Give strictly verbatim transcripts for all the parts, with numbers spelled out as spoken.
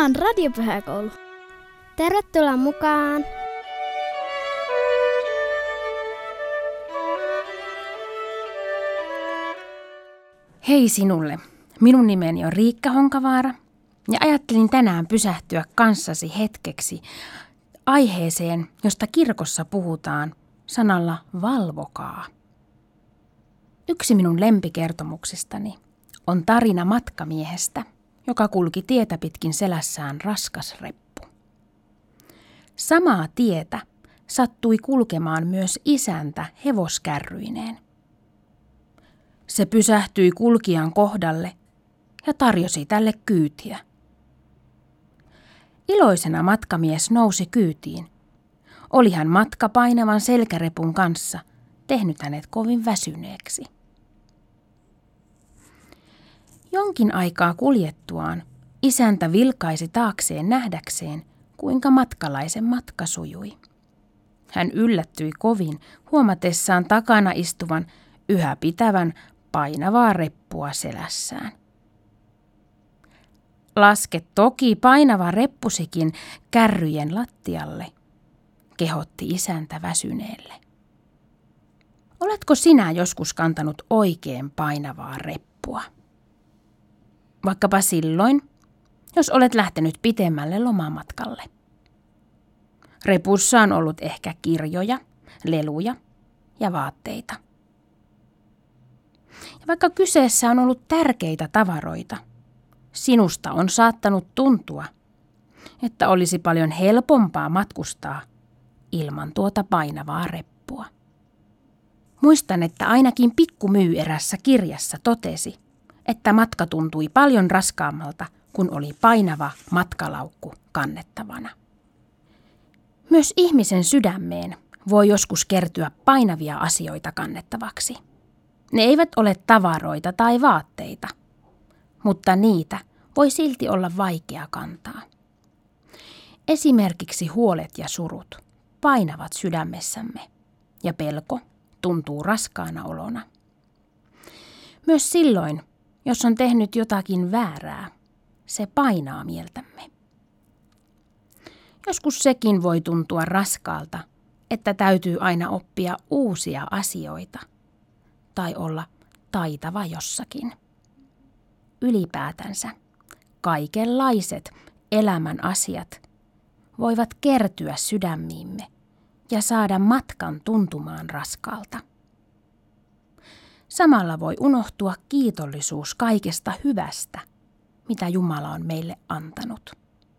Tämä on Radiopyhäkoulu. Tervetuloa mukaan! Hei sinulle! Minun nimeni on Riikka Honkavaara ja ajattelin tänään pysähtyä kanssasi hetkeksi aiheeseen, josta kirkossa puhutaan sanalla valvokaa. Yksi minun lempikertomuksistani on tarina matkamiehestä, joka kulki tietä pitkin selässään raskas reppu. Samaa tietä sattui kulkemaan myös isäntä hevoskärryineen. Se pysähtyi kulkijan kohdalle ja tarjosi tälle kyytiä. Iloisena matkamies nousi kyytiin. Oli hän matka painavan selkärepun kanssa tehnyt hänet kovin väsyneeksi. Jonkin aikaa kuljettuaan isäntä vilkaisi taakseen nähdäkseen, kuinka matkalaisen matka sujui. Hän yllättyi kovin huomatessaan takana istuvan yhä pitävän painavaa reppua selässään. Laske toki painava reppusikin kärryjen lattialle, kehotti isäntä väsyneelle. Oletko sinä joskus kantanut oikein painavaa reppua? Vaikkapa silloin, jos olet lähtenyt pitemmälle lomamatkalle. Repussa on ollut ehkä kirjoja, leluja ja vaatteita. Ja vaikka kyseessä on ollut tärkeitä tavaroita, sinusta on saattanut tuntua, että olisi paljon helpompaa matkustaa ilman tuota painavaa reppua. Muistan, että ainakin pikkumyy erässä kirjassa totesi, että matka tuntui paljon raskaammalta, kun oli painava matkalaukku kannettavana. Myös ihmisen sydämeen voi joskus kertyä painavia asioita kannettavaksi. Ne eivät ole tavaroita tai vaatteita, mutta niitä voi silti olla vaikea kantaa. Esimerkiksi huolet ja surut painavat sydämessämme ja pelko tuntuu raskaana olona. Myös silloin, jos on tehnyt jotakin väärää, se painaa mieltämme. Joskus sekin voi tuntua raskaalta, että täytyy aina oppia uusia asioita tai olla taitava jossakin. Ylipäätänsä kaikenlaiset elämän asiat voivat kertyä sydämiimme ja saada matkan tuntumaan raskaalta. Samalla voi unohtua kiitollisuus kaikesta hyvästä, mitä Jumala on meille antanut.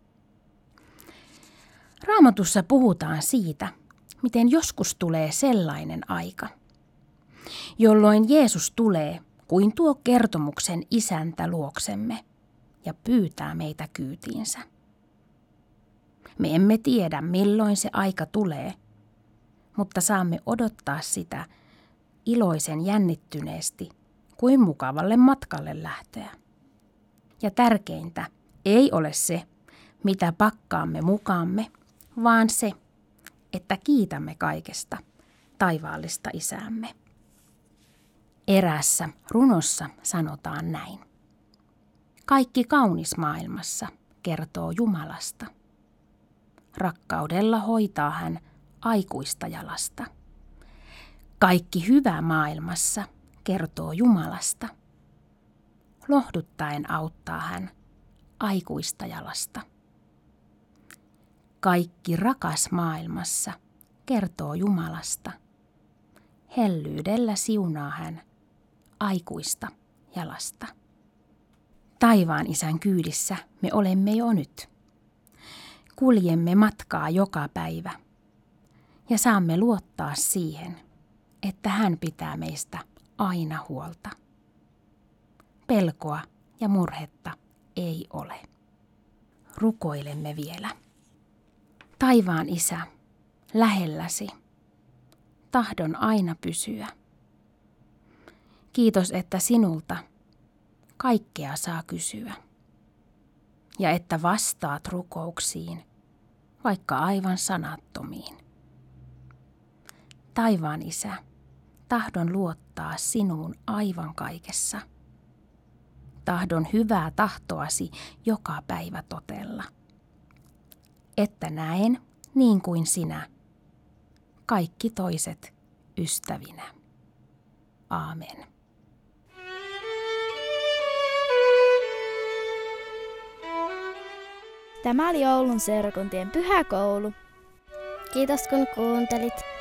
Raamatussa puhutaan siitä, miten joskus tulee sellainen aika, jolloin Jeesus tulee kuin tuo kertomuksen isäntä luoksemme ja pyytää meitä kyytiinsä. Me emme tiedä, milloin se aika tulee, mutta saamme odottaa sitä iloisen jännittyneesti kuin mukavalle matkalle lähteä. Ja tärkeintä ei ole se, mitä pakkaamme mukaamme, vaan se, että kiitämme kaikesta taivaallista isäämme. Eräässä runossa sanotaan näin. Kaikki kaunis maailmassa kertoo Jumalasta. Rakkaudella hoitaa hän aikuista ja lasta. Kaikki hyvä maailmassa kertoo Jumalasta. Lohduttaen auttaa hän aikuista ja lasta. Kaikki rakas maailmassa kertoo Jumalasta. Hellyydellä siunaa hän aikuista ja lasta. Taivaan isän kyydissä me olemme jo nyt. Kuljemme matkaa joka päivä ja saamme luottaa siihen, että hän pitää meistä aina huolta. Pelkoa ja murhetta ei ole. Rukoilemme vielä. Taivaan isä, lähelläsi, tahdon aina pysyä. Kiitos, että sinulta kaikkea saa kysyä ja että vastaat rukouksiin, vaikka aivan sanattomiin. Taivaan isä, tahdon luottaa sinuun aivan kaikessa. Tahdon hyvää tahtoasi joka päivä totella. että näen niin kuin sinä, kaikki toiset ystävinä. Aamen. Tämä oli Oulun seurakuntien pyhäkoulu. Kiitos kun kuuntelit.